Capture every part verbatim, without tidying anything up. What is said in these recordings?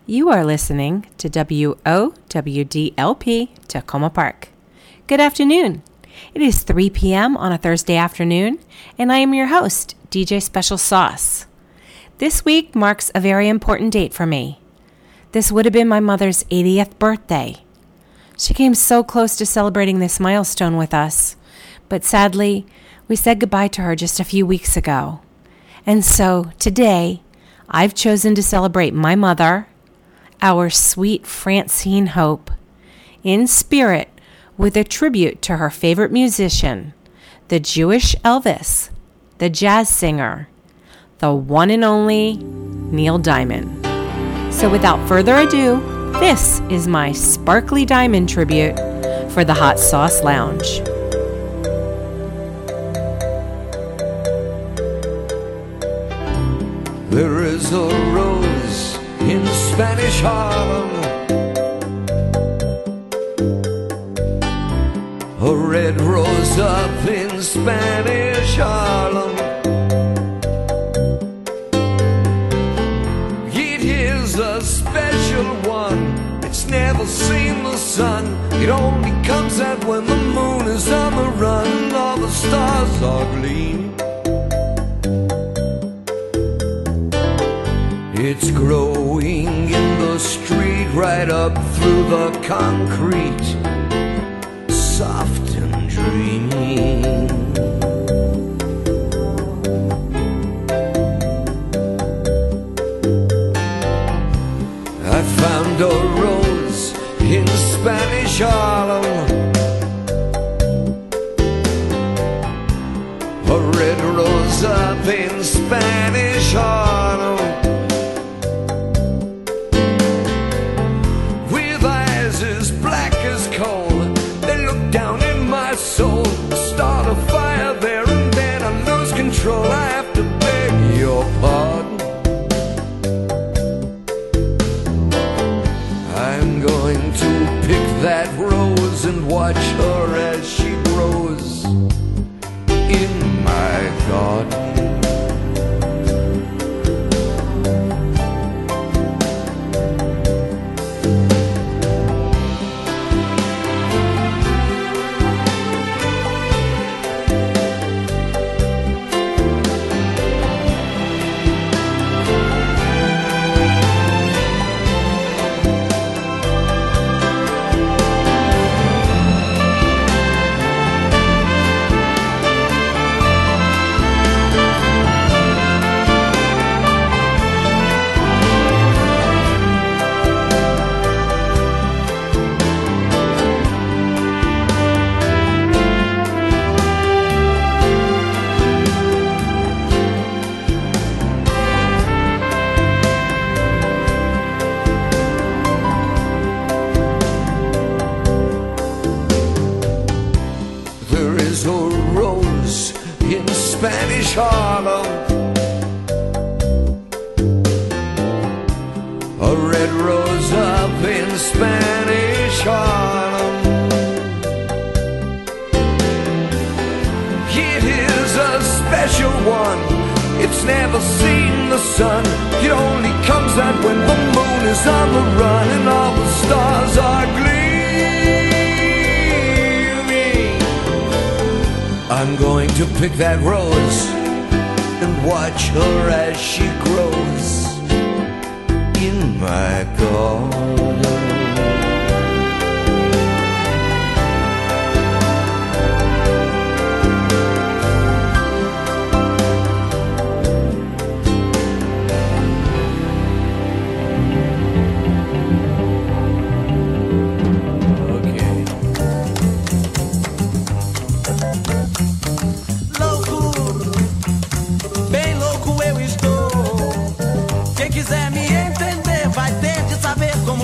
You are listening to W O W D L P Tacoma Park. Good afternoon. It is three p.m. on a Thursday afternoon, and I am your host, D J Special Sauce. This week marks a very important date for me. This would have been my mother's eightieth birthday. She came so close to celebrating this milestone with us, but sadly, we said goodbye to her just a few weeks ago. And so, today, I've chosen to celebrate my mother, our sweet Francine Hope, in spirit with a tribute to her favorite musician, the Jewish Elvis, the jazz singer, the one and only Neil Diamond. So without further ado, this is my Sparkly Diamond tribute for the Hot Sauce Lounge. There is a rose in Spanish Harlem, a red rose up in Spanish Harlem. It is a special one, it's never seen the sun. It only comes out when the moon is on the run and all the stars are gleaming. It's growing in the street right up through the concrete, soft and dreamy. I found a rose in Spanish Harlem, a red rose up in Spanish Harlem. Soul, start a fire there and then I lose control. I have to beg your pardon. I'm going to pick that rose and watch her as she grows in my garden. Spanish Harlem, a red rose up in Spanish Harlem. It is a special one, it's never seen the sun. It only comes out when the moon is on the run and all the stars are gleaming. I'm going to pick that rose and watch her as she grows in my garden. Quiser me entender vai ter de saber como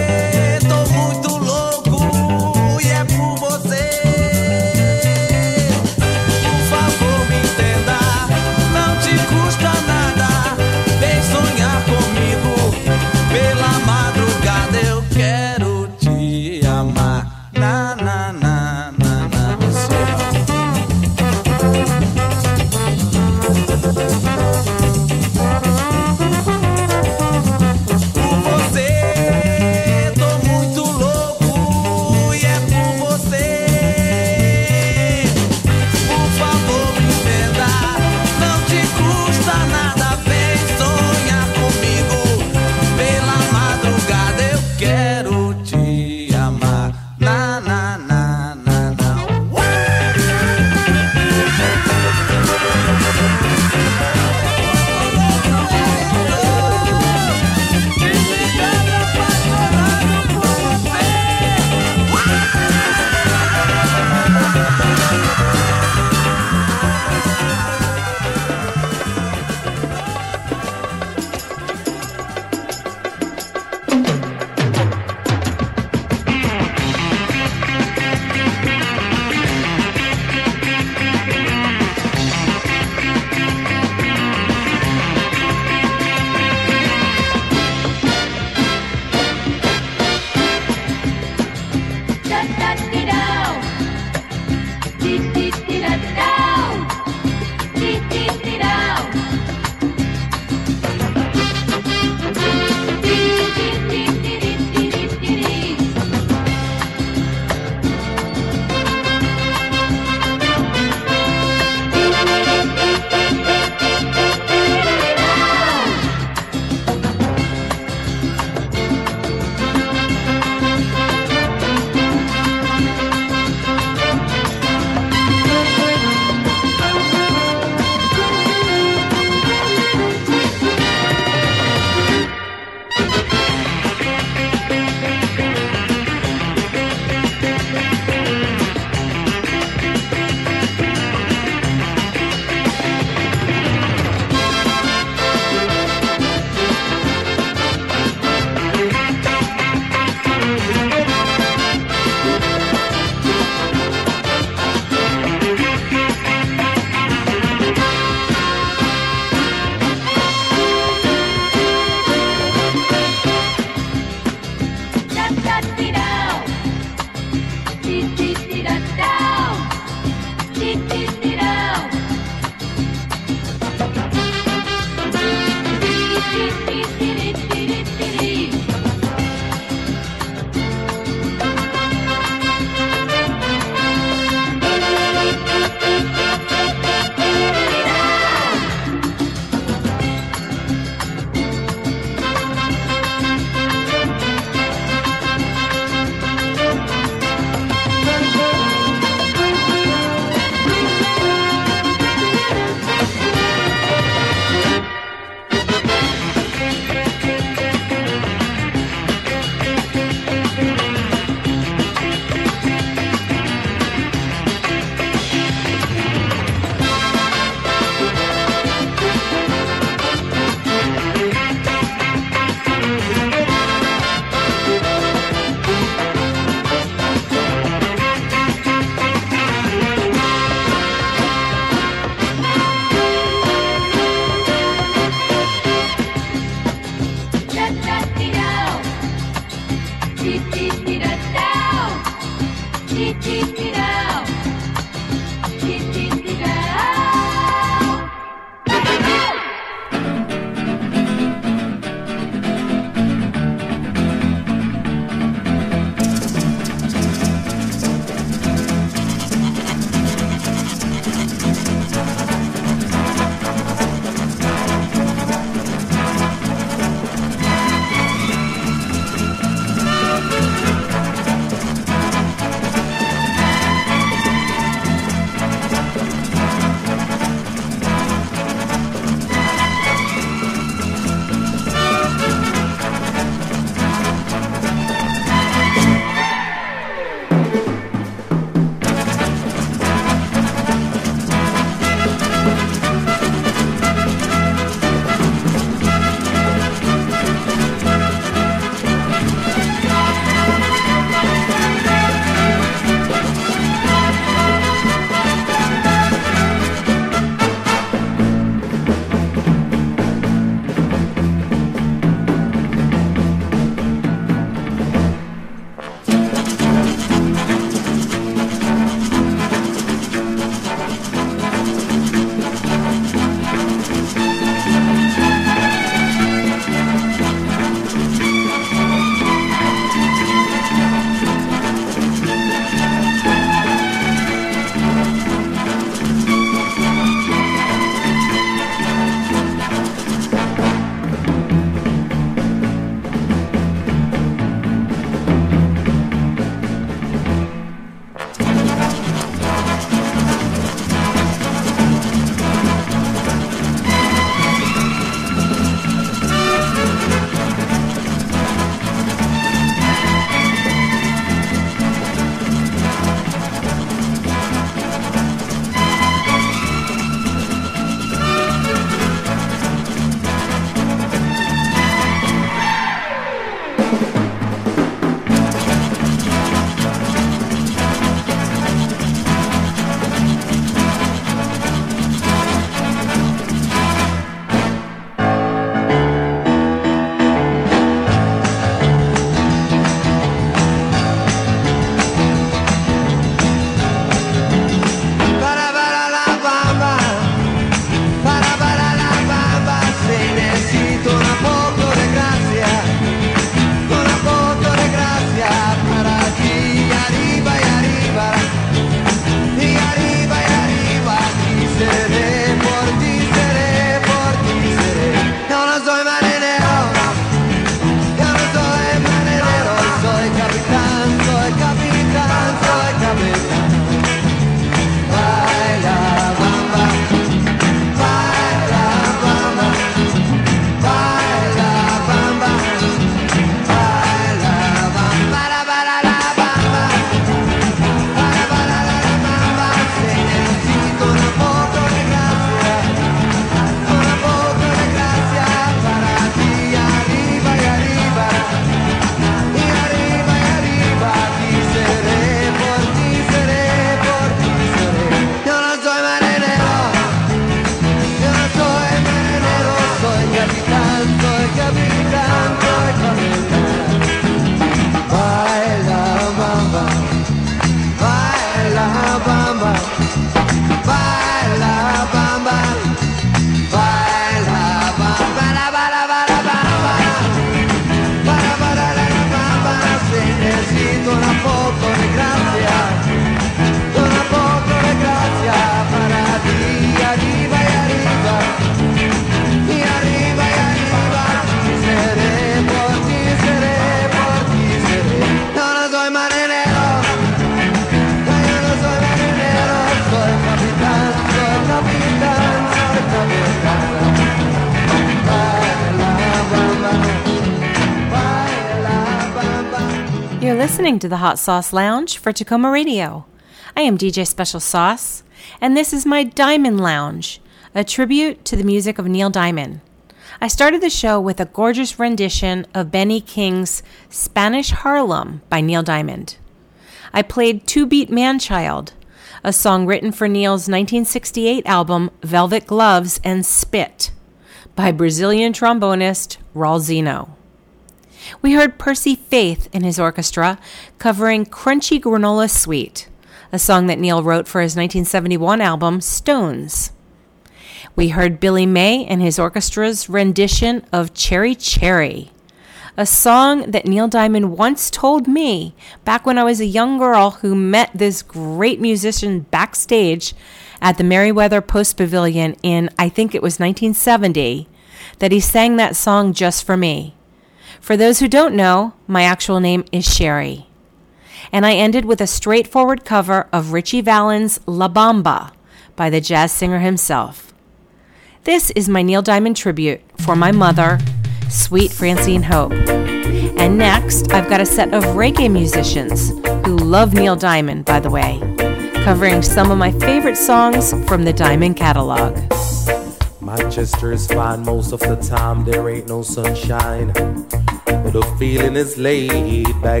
listening to the Hot Sauce Lounge for Tacoma Radio. I am D J Special Sauce, and this is my Diamond Lounge, a tribute to the music of Neil Diamond. I started the show with a gorgeous rendition of Benny King's Spanish Harlem by Neil Diamond. I played Two Beat Man-Child, a song written for Neil's nineteen sixty-eight album Velvet Gloves and Spit by Brazilian trombonist Raul Zeno. We heard Percy Faith and his orchestra covering Crunchy Granola Sweet, a song that Neil wrote for his nineteen seventy-one album Stones. We heard Billy May and his orchestra's rendition of Cherry Cherry, a song that Neil Diamond once told me back when I was a young girl who met this great musician backstage at the Merriweather Post Pavilion in, I think it was nineteen seventy, that he sang that song just for me. For those who don't know, my actual name is Sherry. And I ended with a straightforward cover of Ritchie Valens' La Bamba by the jazz singer himself. This is my Neil Diamond tribute for my mother, sweet Francine Hope. And next, I've got a set of reggae musicians who love Neil Diamond, by the way, covering some of my favorite songs from the Diamond catalog. Manchester is fine most of the time, there ain't no sunshine, but the feeling is laid back.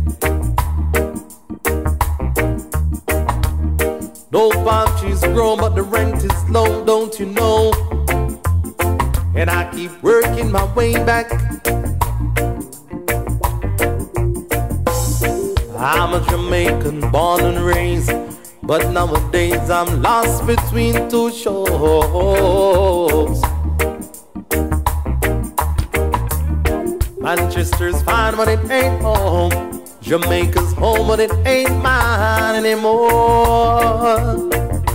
No palm trees grow, but the rent is low, don't you know? And I keep working my way back. I'm a Jamaican, born and raised, but nowadays I'm lost between two shores. Manchester's fine, but it ain't home. Jamaica's home, but it ain't mine anymore.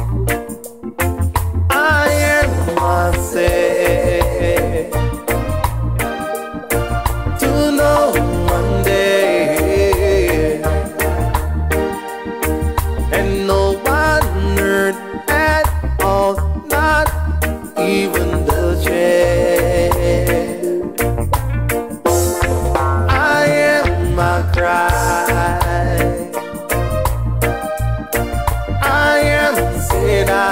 I am myself to know one day, and no one heard at all, not even the chance. I am my cry. I am said I,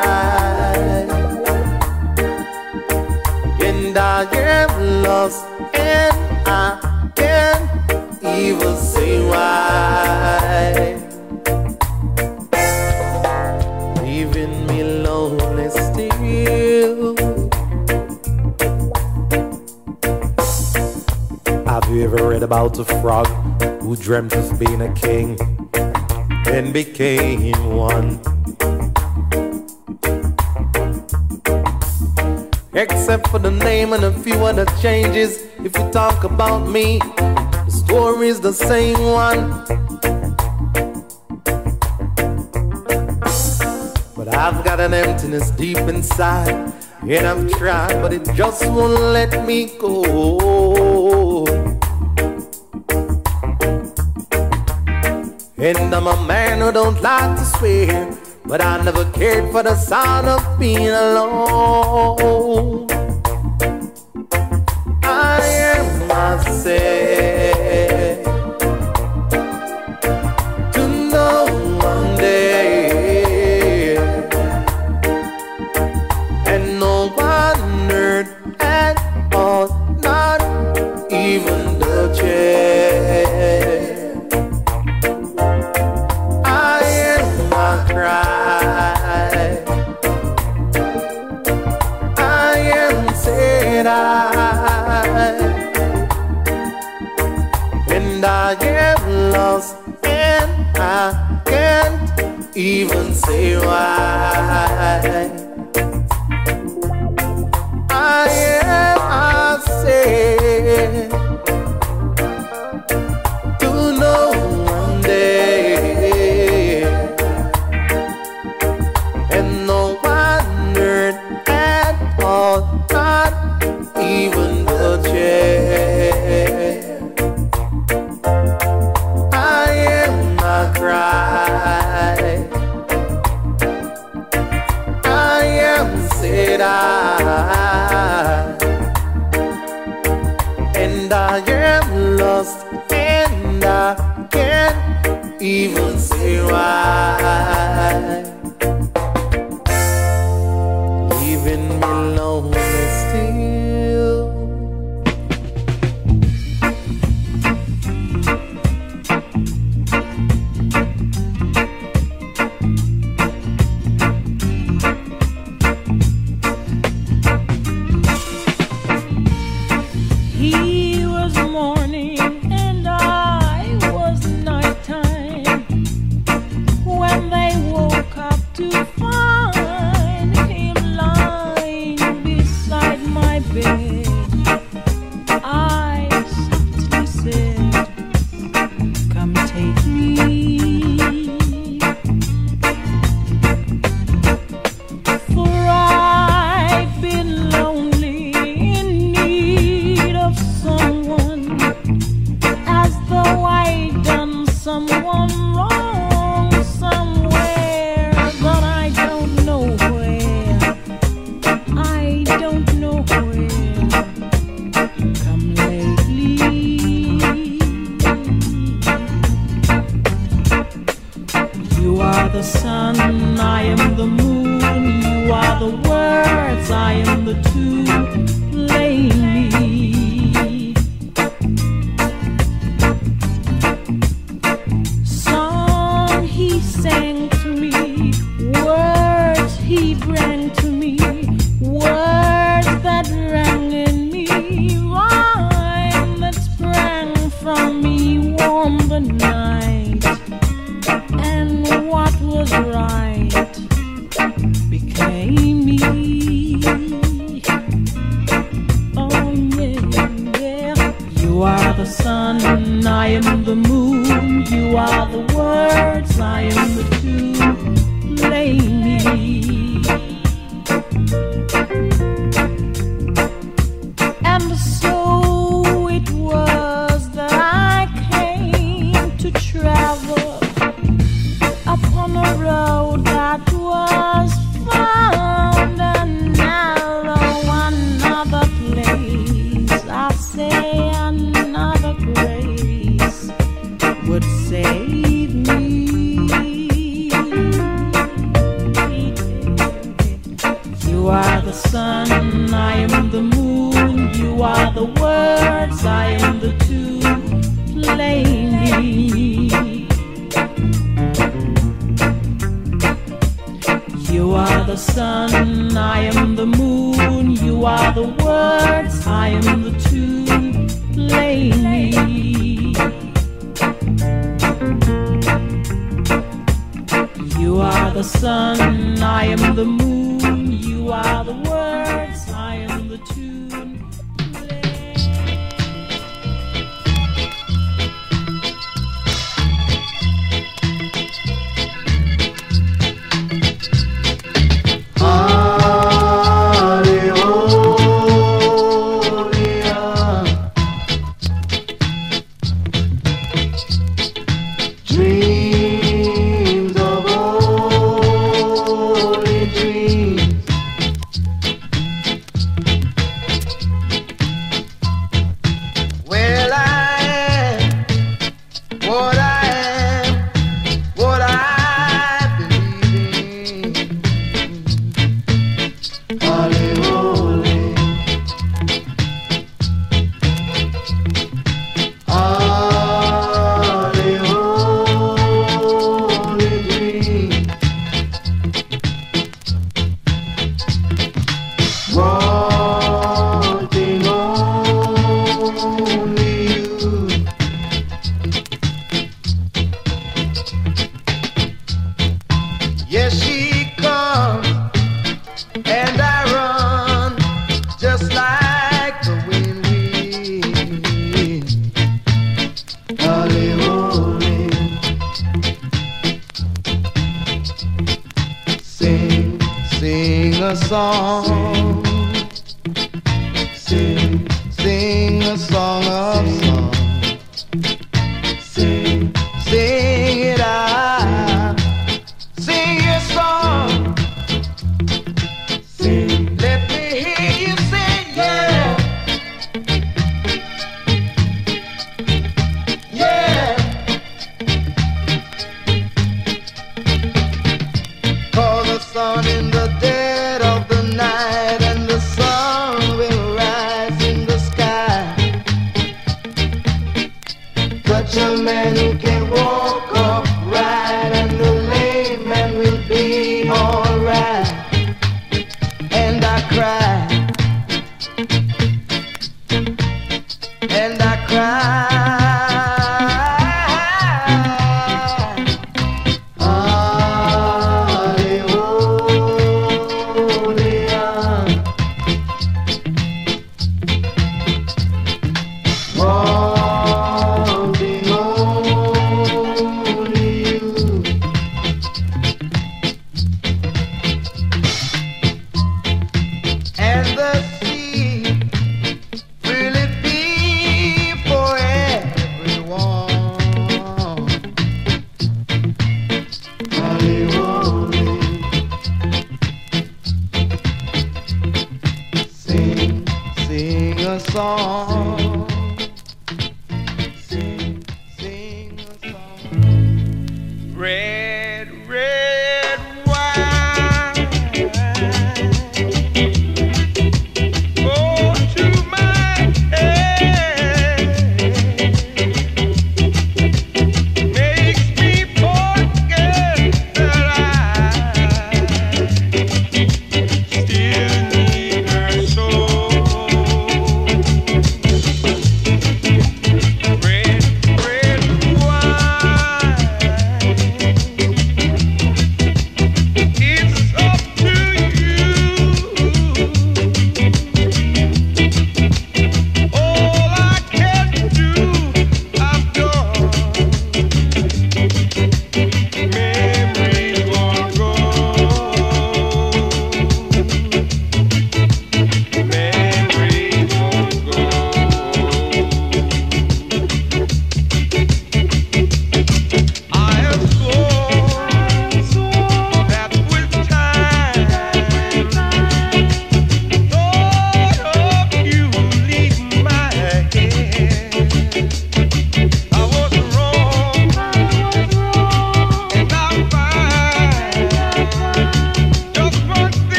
and I am lost, and I can't even say why. Leaving me lonely still. Have you ever read about a frog who dreamt of being a king and became one? Except for the name and a few other changes, if you talk about me, the story's the same one. But I've got an emptiness deep inside, and I've tried, but it just won't let me go. And I'm a man who don't like to swear, but I never cared for the sound of being alone. I am myself to know one day, and no one heard at all, not even the chance. I am my cry. I am said I, and I am lost, and I can't even say why. I am, I say, to know one day, and no one heard at all, not even the chance. I am my cry. I sun, I am the moon, you are the words, I am the tune. Play me. Song he sang to me, words he bring to me, words that rang in me, rhyme that sprang from me, warm the night, and what was right became me. Oh yeah, yeah. You are the sun, I am the moon, you are the words, I am the tune. Play me. And so it was that I came to travel upon a road that was found and narrow. Another place, I say another grace would save me. You are the sun, I am the moon, you are the words, I am the tune. Play me. You are the sun, I am the moon, you are the words, I am the tune. Play me. You are the sun, I am the moon, you are the words, I am the tune.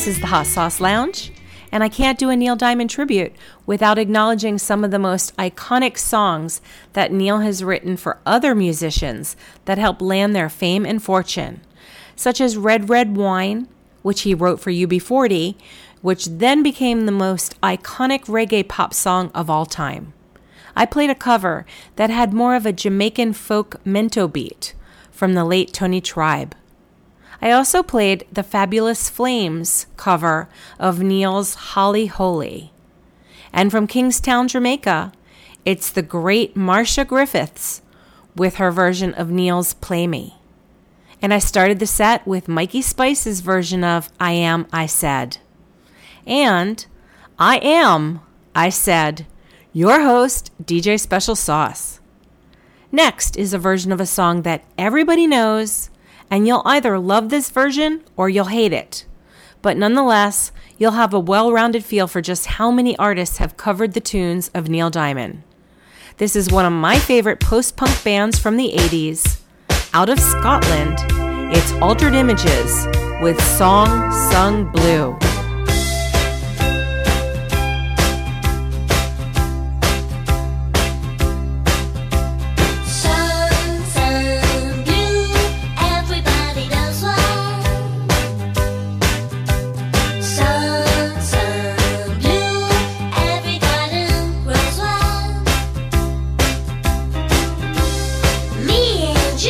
This is the Hot Sauce Lounge, and I can't do a Neil Diamond tribute without acknowledging some of the most iconic songs that Neil has written for other musicians that helped land their fame and fortune, such as Red Red Wine, which he wrote for U B forty, which then became the most iconic reggae pop song of all time. I played a cover that had more of a Jamaican folk mento beat from the late Tony Tribe. I also played the Fabulous Flames cover of Neil's Holly Holy. And from Kingstown, Jamaica, it's the great Marcia Griffiths with her version of Neil's Play Me. And I started the set with Mikey Spice's version of I Am, I Said. And I am, I said, your host, D J Special Sauce. Next is a version of a song that everybody knows, and you'll either love this version or you'll hate it. But nonetheless, you'll have a well-rounded feel for just how many artists have covered the tunes of Neil Diamond. This is one of my favorite post-punk bands from the eighties. Out of Scotland, it's Altered Images with Song Sung Blue.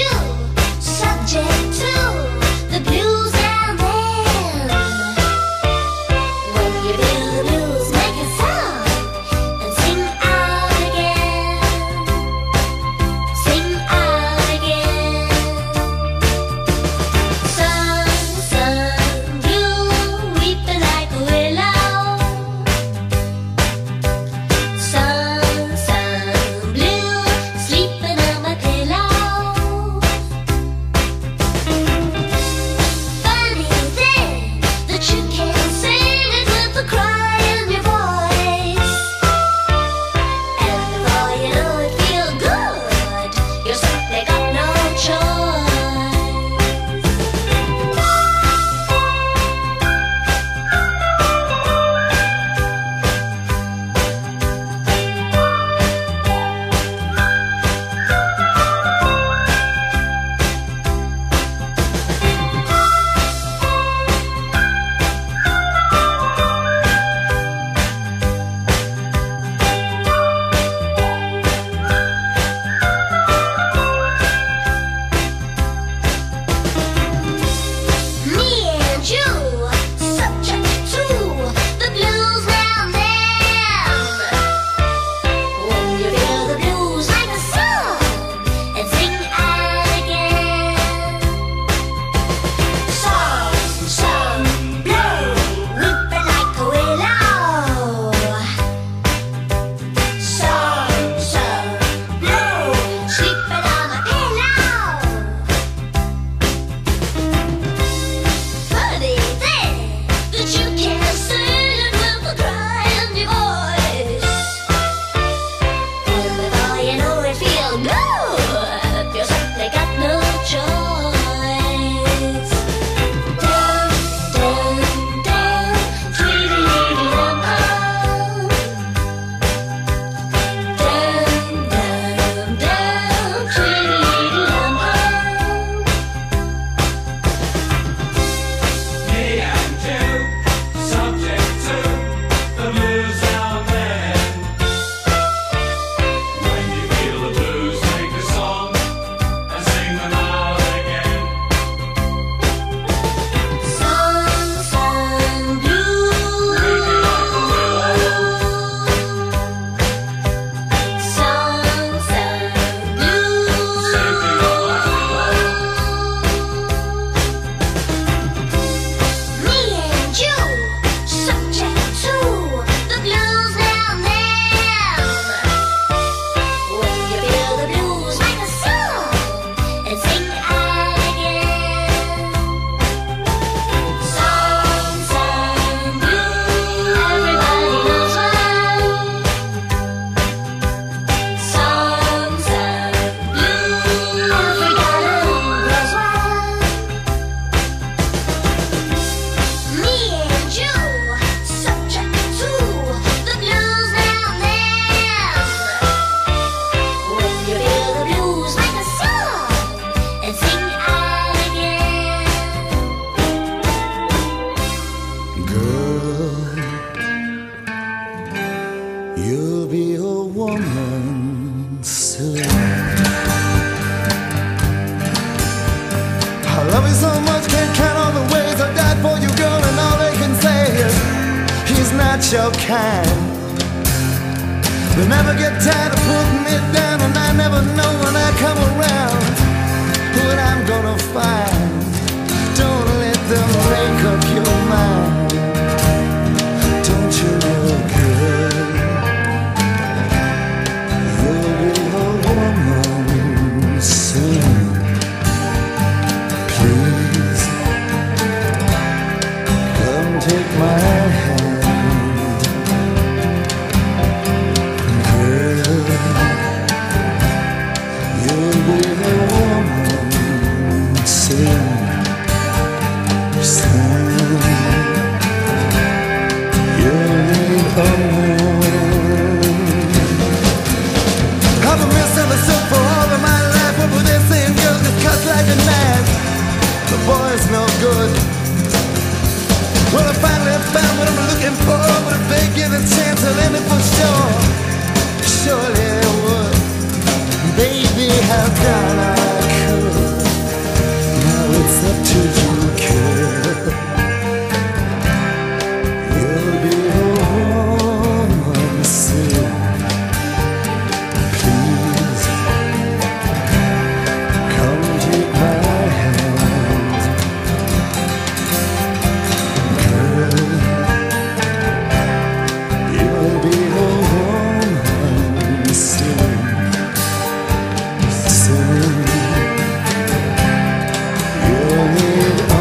Subject to the blues and then not your kind. They never get tired of putting me down, and I never know when I come around what I'm gonna find. Don't let them make up your mind. Don't you look good? You'll be a woman soon. Please come take my hand, girl. You'll be a woman soon. I've been misunderstood for all of my life. What were they saying? Girls get cut like a knife. The boy's no good. Well, I finally found what I'm looking for, but if they give a chance, I'll end it for sure. Surely I would. Baby, how down I could. Now it's up to you, kid. You'll be a woman soon. Please come take my hand, girl. You'll be a woman soon, soon. You'll need a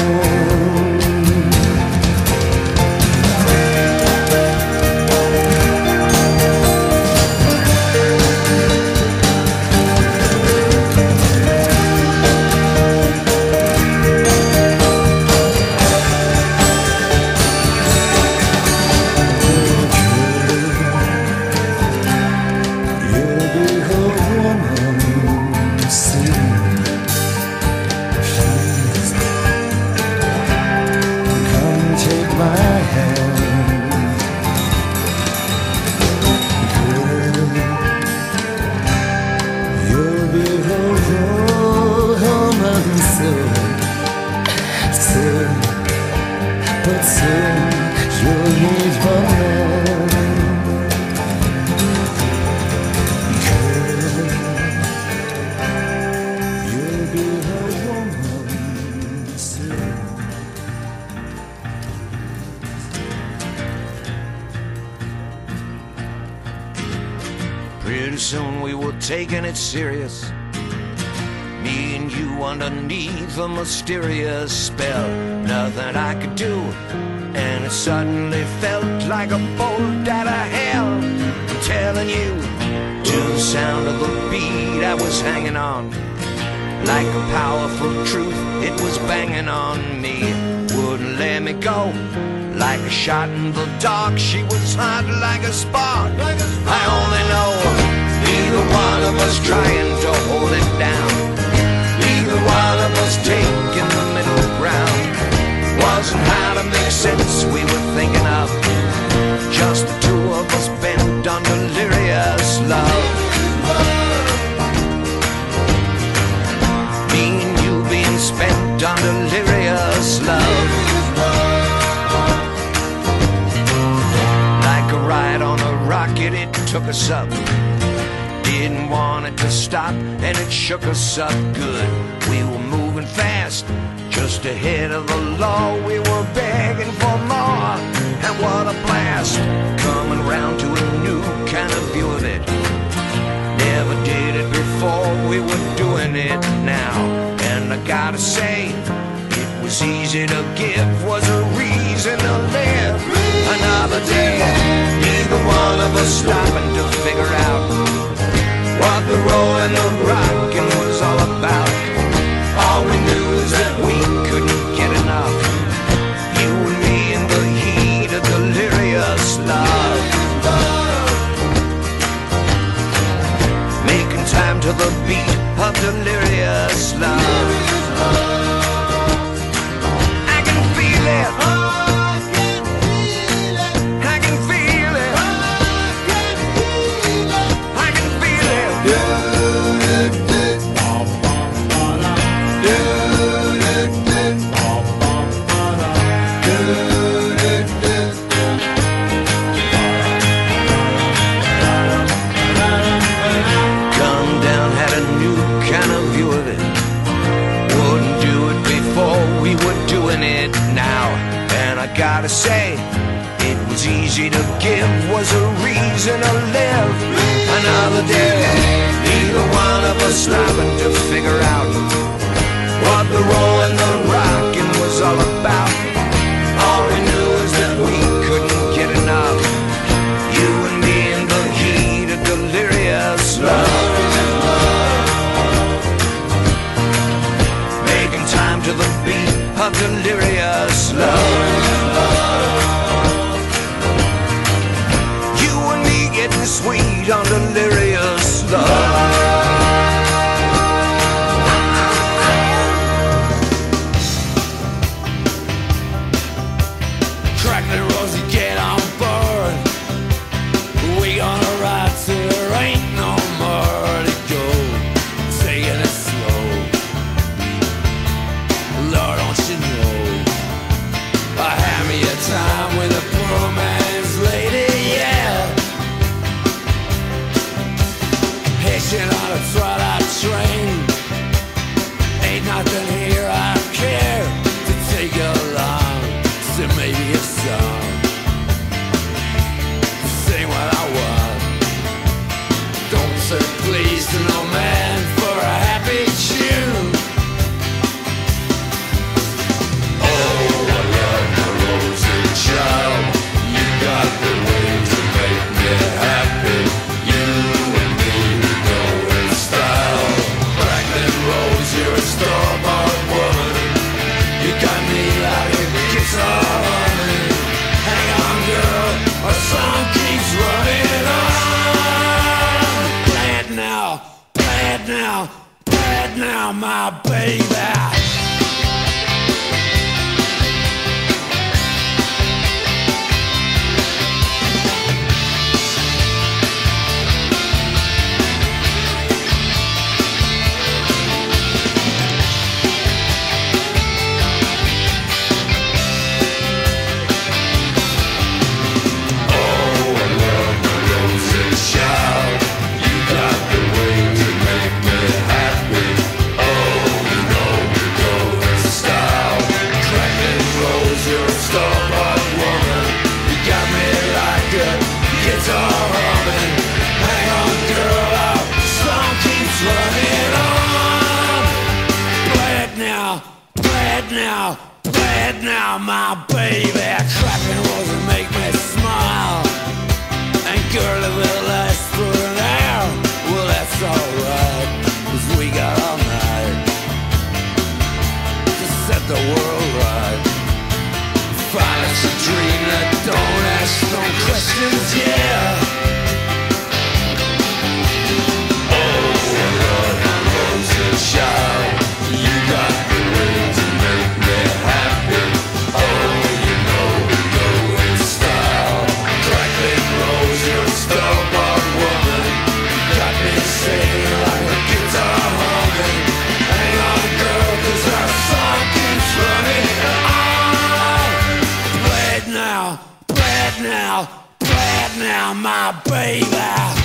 Pretty soon we were taking it serious, me and you underneath a mysterious spell. Nothing I could do, and it suddenly felt like a bolt out of hell. I'm telling you, to the sound of the beat I was hanging on. Like a powerful truth, it was banging on me. Wouldn't let me go. Like a shot in the dark, she was hot like a spark. I only know neither one of us trying to hold it down. Neither one of us taking the middle ground. Wasn't how to make sense we were thinking of. Just the two of us bent on delirious love. Me and you being spent on delirious love. Like a ride on a rocket, it took us up. Didn't want it to stop, and it shook us up good. We were moving fast, just ahead of the law. We were begging for more, and what a blast. Coming round to a new kind of view of it. Never did it before, we were doing it now. And I gotta say, it was easy to give, was a reason to live. Another day, neither one of us stopping to figure out what the rolling, the rocking was all about. All we knew is that we couldn't get enough. You and me in the heat of delirious love. Making time to the beat of delirious love. I can feel it. I can feel it. I can feel it. we were doing it now. And I gotta say, it was easy to give, was a reason to live another day. Neither one of us stopping to figure out what the rolling, the rocking was all about. All we knew is that we couldn't get enough, you and me in the heat of delirious love. Making time to the beat of delirious love. Getting sweet on delirious love. Crackling Rosie, get on board. We gonna ride till there ain't no more to go. Taking it slow. Lord, don't you know, I had me a time with a poor man's lady, yeah. Hitching on a twilight train. Ain't nothing here I care to take along. So maybe a song, sing what I want. Don't say please to no man for a happy tune. Oh, I love my rosy child. You got the way to make me happy. You and me, we go in style. Franklin Rose, you're a store-bought woman. You got me like a guitar humming. Hang on, girl, our song keeps running on. Play it now, play it now, play it now, my baby. Now, play it now, my baby. Clapping will make me smile. And girl, if it lasts for an hour, well, that's alright, 'cause we got all night to set the world right. Find us a dream that don't ask no questions, yeah. Oh, I love my rosy child. You got the way to make me happy. Oh, you know we go in style. Crackling Rose, you're a star-bought woman. Got me singing like a guitar humming. Hang on, girl, 'cause our song keeps running on. Play it now, play it now, play it now, my baby.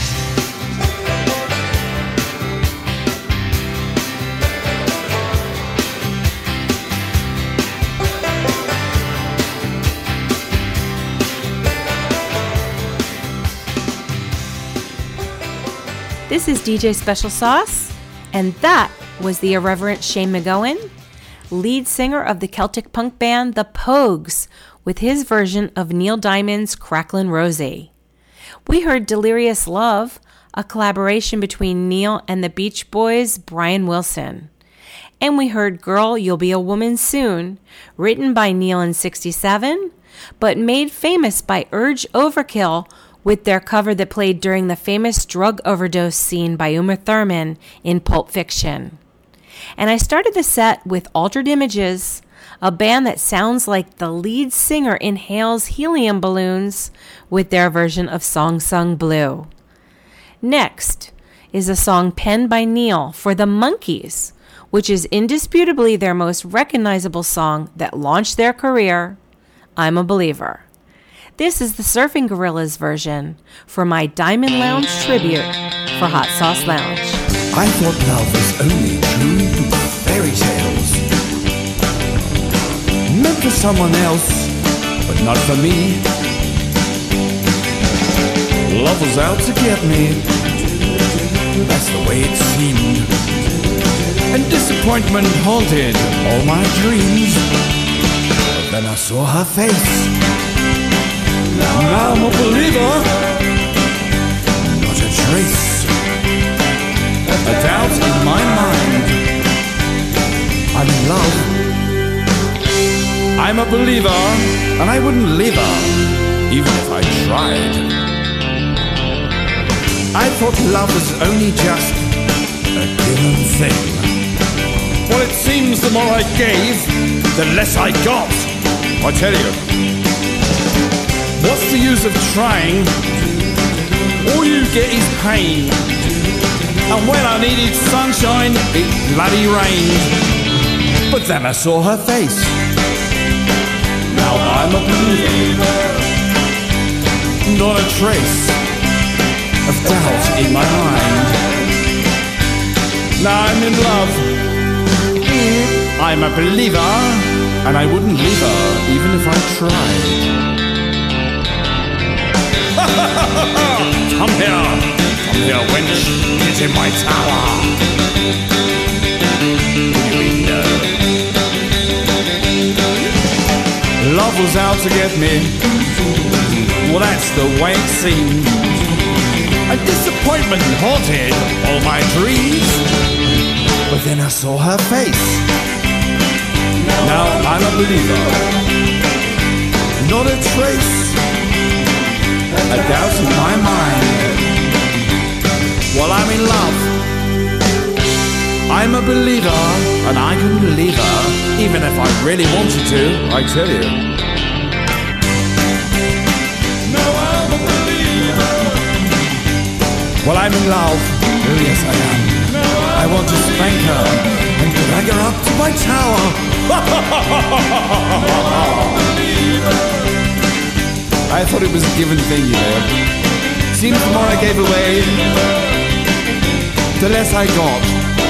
This is D J Special Sauce, and that was the irreverent Shane MacGowan, lead singer of the Celtic punk band The Pogues, with his version of Neil Diamond's Cracklin' Rosie. We heard Delirious Love, a collaboration between Neil and the Beach Boys' Brian Wilson. And we heard Girl, You'll Be a Woman Soon, written by Neil in sixty-seven, but made famous by Urge Overkill with their cover that played during the famous drug overdose scene by Uma Thurman in Pulp Fiction. And I started the set with Altered Images, a band that sounds like the lead singer inhales helium balloons with their version of Song Sung Blue. Next is a song penned by Neil for the Monkees, which is indisputably their most recognizable song that launched their career, I'm a Believer. This is the Surfing Gorillas version for my Diamond Lounge tribute for Hot Sauce Lounge. I thought love was only true to fairy tales. for someone else, but not for me. Love was out to get me, that's the way it seemed. And disappointment haunted all my dreams. But then I saw her face. Now I'm a believer, not a trace, a doubt in my mind. I'm in love. I'm a believer, and I wouldn't leave her, even if I tried. I thought love was only just a given thing. Well, it seems the more I gave, the less I got. I tell you, what's the use of trying? All you get is pain. And when I needed sunshine, it bloody rained. But then I saw her face. Now I'm a believer, not a trace of doubt in my mind. Now I'm in love. I'm a believer, and I wouldn't leave her even if I tried. Come here, come here, wench, get in my tower. You know. Love was out to get me. Well, that's the way it seemed. And disappointment haunted all my dreams. But then I saw her face. Now I'm a believer, not a trace, a doubt in my mind. Well, I'm in love. I'm a believer, and I couldn't leave her, even if I really wanted to, I tell you. No, I'm a believer. Well, I'm in love. Oh, yes, I am. I want to spank her and drag her up to my tower. I thought it was a given thing, you know. Seems the more I gave away, the less I got.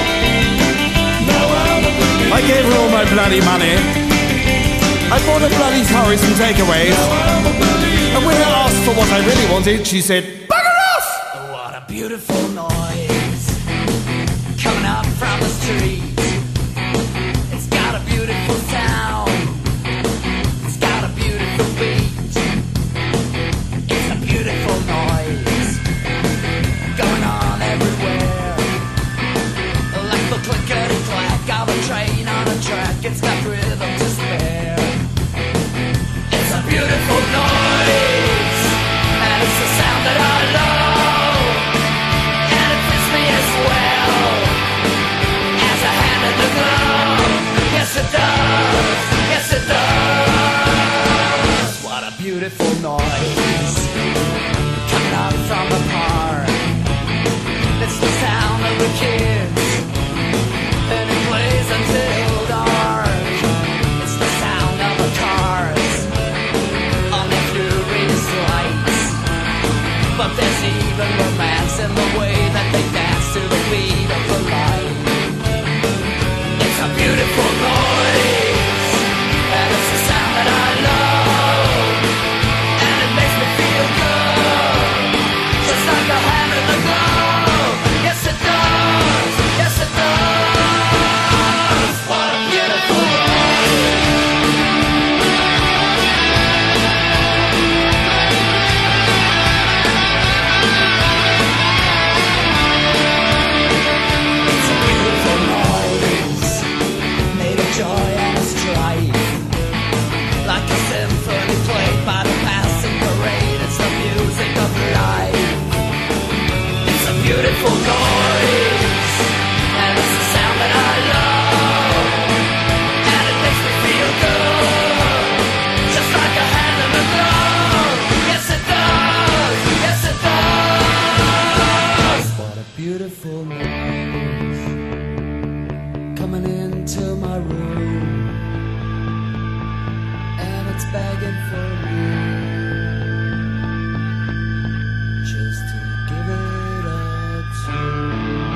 I gave her all my bloody money. I bought a bloody curry, some takeaways. And when I asked for what I really wanted, she said, "Bugger off!" What a beautiful noise coming up from the street. It's got a beautiful sound. It's got a beautiful beat. It's a beautiful noise going on everywhere. Like the clickety-clack of a train on a track. It's got rhythm to spare. It's a beautiful noise, and it's the sound that I love. And it fits me as well as a hand in the glove. Yes it does, yes it does. What a beautiful noise coming out from the park. It's the sound of the kids, and it plays until dark. It's the sound of the cars on their furious lights. But there's even romance in the way that they dance to the beat of the light. It's a beautiful noise, and it's the sound that I love. And it makes me feel good, just like a hand in the glove. Yes it does, yes it does. What a beautiful noise. It's a beautiful noise, made of joy and strife. Like a symphony played by the passing parade. It's the music of life. It's a beautiful noise, and it's the sound that I love. And it makes me feel good, just like a hand in the glove. Yes it does, yes it does. What a beautiful noise coming into my room, and it's begging for me just to give it a tune.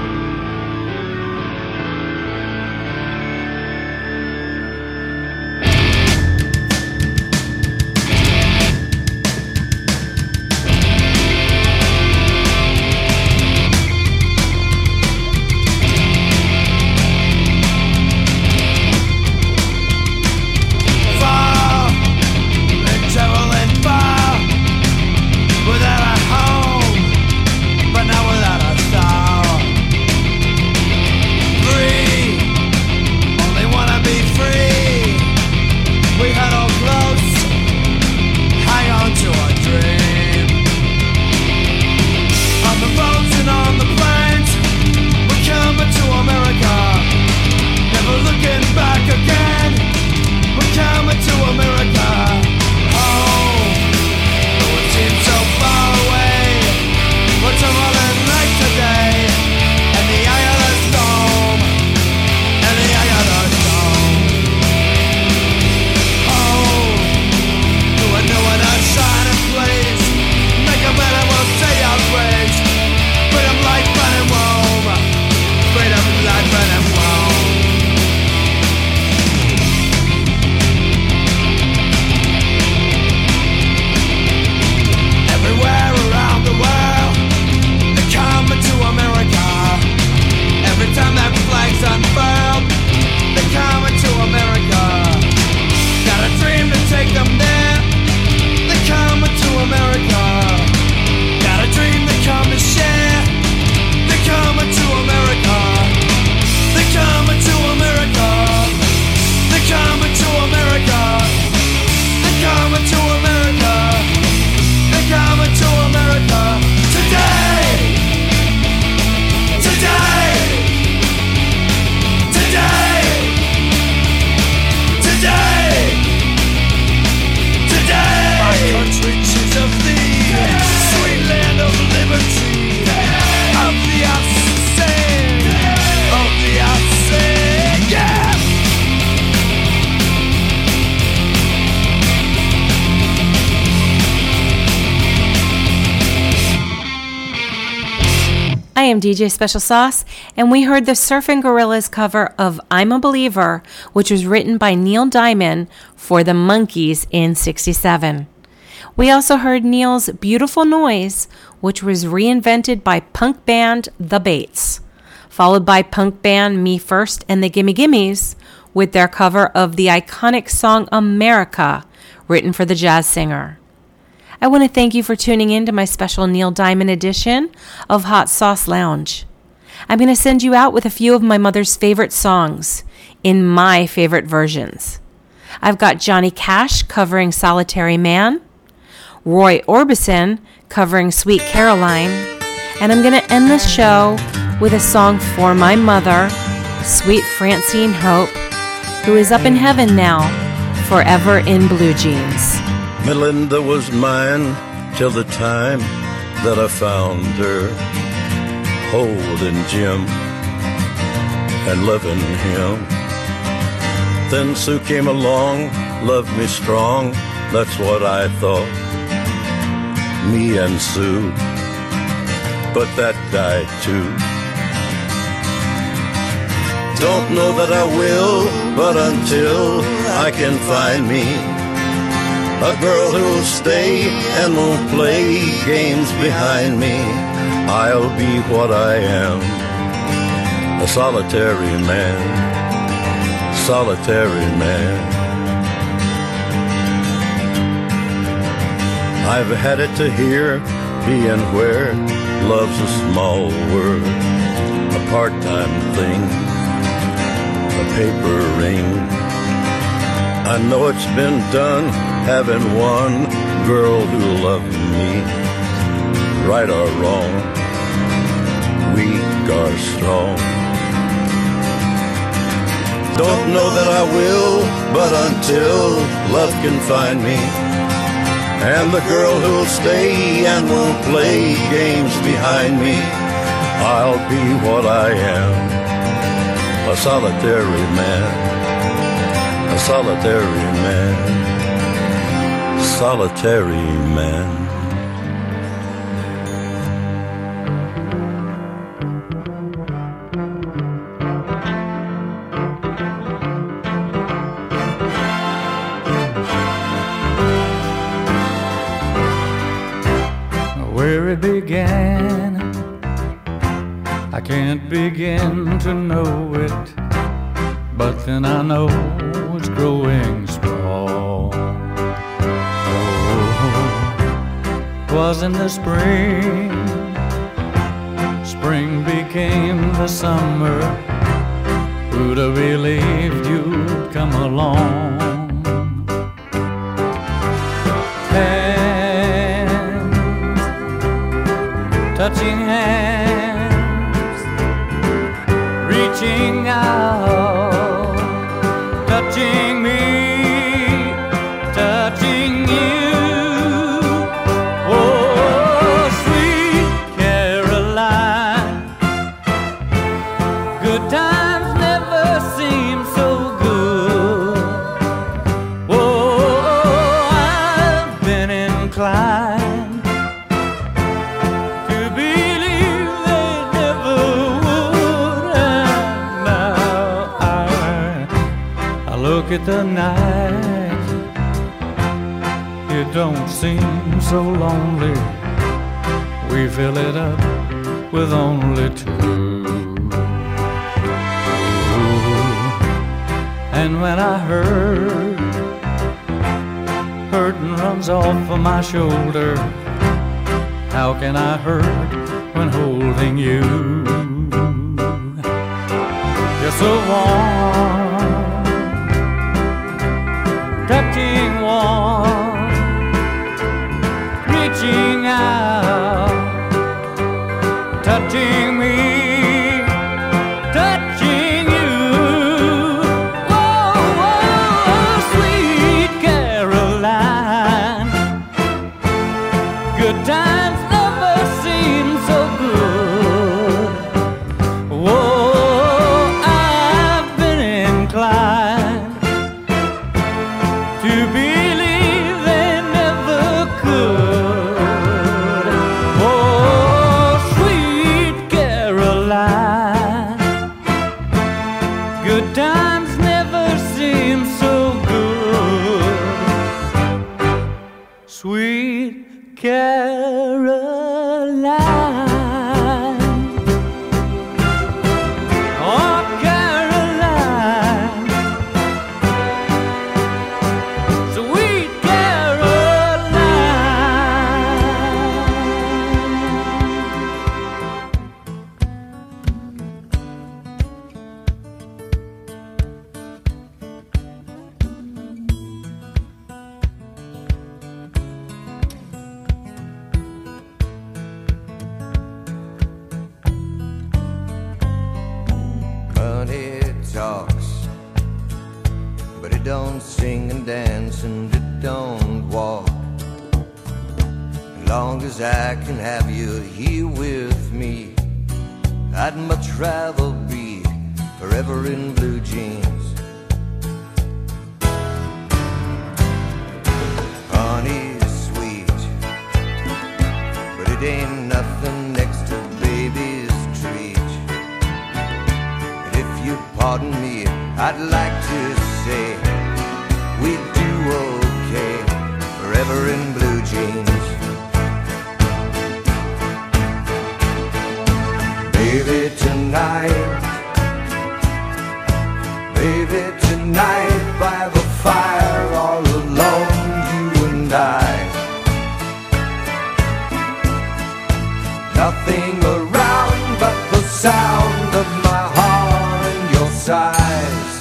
I am D J Special Sauce, and we heard the Surfing Gorillas cover of I'm a Believer, which was written by Neil Diamond for the Monkees in sixty-seven. We also heard Neil's Beautiful Noise, which was reinvented by punk band The Bates, followed by punk band Me First and the Gimme Gimmes with their cover of the iconic song America, written for the jazz singer. I want to thank you for tuning in to my special Neil Diamond edition of Hot Sauce Lounge. I'm going to send you out with a few of my mother's favorite songs in my favorite versions. I've got Johnny Cash covering Solitary Man, Roy Orbison covering Sweet Caroline, and I'm going to end this show with a song for my mother, Sweet Francine Hope, who is up in heaven now, forever in blue jeans. Melinda was mine till the time that I found her, holding Jim and loving him. Then Sue came along, loved me strong, that's what I thought, me and Sue, but that died too. Don't know that I will, but until I can find me a girl who'll stay and won't play games behind me, I'll be what I am, a solitary man, solitary man. I've had it to hear, being where love's a small word, a part-time thing, a paper ring. I know it's been done, having one girl who loved me, right or wrong, weak or strong. Don't know that I will, but until love can find me, and the girl who'll stay and won't play games behind me, I'll be what I am, a solitary man, a solitary man, solitary man. Where it began, I can't begin to know it, but then I know it's growing strong. Oh, 'twas in the spring, spring became the summer. Who'd have believed you'd come along? Hands, touching hands, reaching out, touching me, touching you. Oh, sweet Caroline, good times never seem so good. Oh, I've been inclined to believe they never would, and now I, I look at the night, it don't seem so lonely. We fill it up with only two. Ooh. And when I hurt, hurting runs off of my shoulder. How can I hurt when holding you? You're so warm, touching warm, reaching out, touching me, touching you. Oh, oh, oh, sweet Caroline, good times never seem so good. Oh, I've been inclined to believe they never could. Oh, sweet Caroline, Caroline, oh Caroline, sweet Money talks, but it don't sing and dance and it don't walk. As long as I can have you here with me, I'd much rather be forever in blue jeans. Honey's sweet, but it ain't nothing next to baby's treat. And if you pardon me, I'd like to say we do okay forever in blue jeans. Baby, tonight, baby, tonight, by the fire, all alone, you and I. Nothing around but the sound of my heart and your sighs.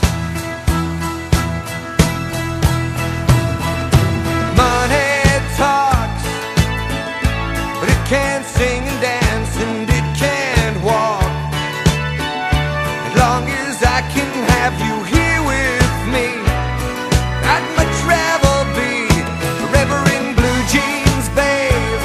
Money talks, but it can't sing and dance and it can't walk. As long as I can have you here with me, I'd much rather be forever in blue jeans, babe.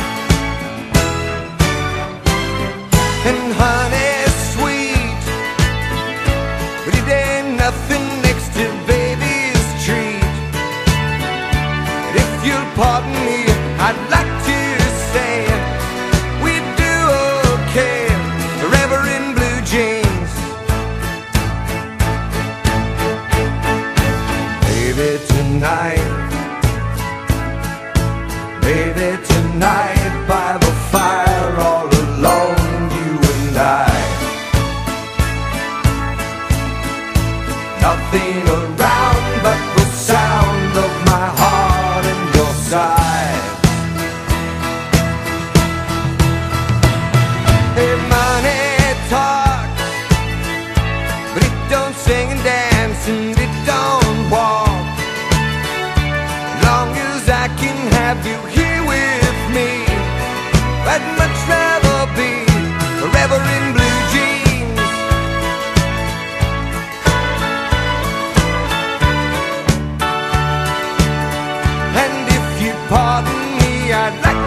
And honey's sweet, but it ain't nothing next to baby's treat. And if you'll pardon me, I'd like to say we'd do okay forever in blue jeans. Baby, tonight, baby, tonight, by the fire, all alone, you and I. Nothing around but the sound of my heart and your sighs. Hey, money talks, but it don't sing and dance and it don't walk. As long as I can have you here with me, I'd much rather be forever in blue jeans. And if you pardon me, I'd like